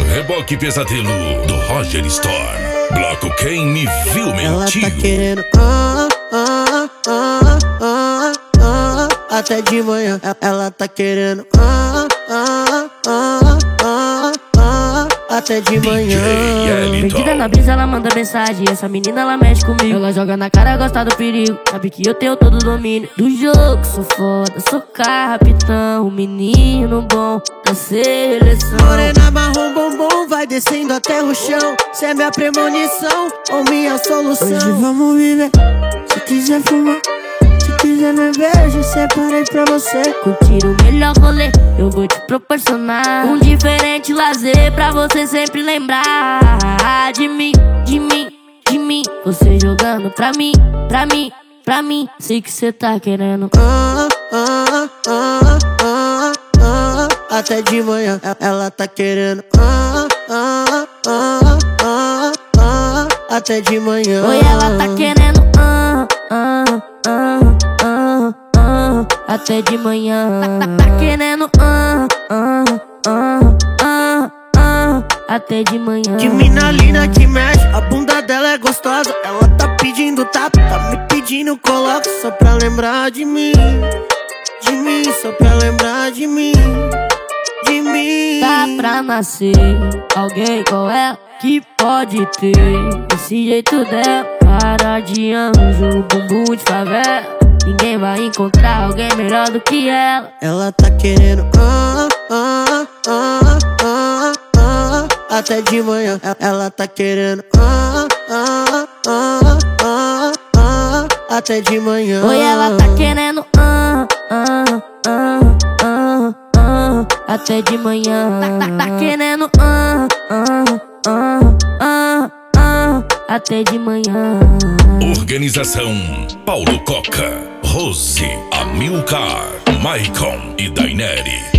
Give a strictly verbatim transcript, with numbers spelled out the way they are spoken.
Reboque Pesadelo do Roger Storm. Bloco Quem Me Viu Mentiu. Ela tá querendo ah, ah, ah, ah, ah, até de manhã. Ela tá querendo ah, ah, ah, ah, ah, até de manhã. Perdida na brisa, ela manda mensagem. Essa menina, ela mexe comigo. Ela joga na cara, gosta do perigo. Sabe que eu tenho todo o domínio do jogo. Sou foda, sou capitão. Um menino bom da seleção. Morena marrom bombom, vai descendo até o chão. Cê é minha premonição ou minha solução. Hoje vamos viver. Se quiser fumar, se quiser beber, já separei pra você. Curtir o melhor rolê, eu vou te proporcionar um diferente lazer pra você sempre lembrar de mim, de mim, de mim. Você jogando pra mim, pra mim, pra mim. Sei que cê tá querendo ah, ah, ah, ah, ah, até de manhã. Ela tá querendo ah, ah, ah, ah, ah, até de manhã. Oi, ela tá querendo ah, ah, ah, ah, ah, até de manhã. Tá querendo ah, ah, ah, ah, ah, até de manhã. De mina linda que mexe, a bunda dela é gostosa. Ela tá pedindo tapa, tá me pedindo coloca. Só pra lembrar de mim, de mim, só pra lembrar de mim, de mim. Tá pra nascer alguém com ela que pode ter esse jeito dela, cara de anjo, bumbum de favela. Ninguém vai encontrar alguém melhor do que ela. Ela tá querendo ah, ah, ah, ah, ah, até de manhã. Ela tá querendo ah, ah, ah, ah, ah, até de manhã. Oi, ela tá querendo ah, ah, ah, ah, ah, até de manhã. Tá, tá querendo ah, ah, ah, ah, ah, até de manhã. Organização Paulo Coca, Rose, Amilcar, Maicon e Daineri.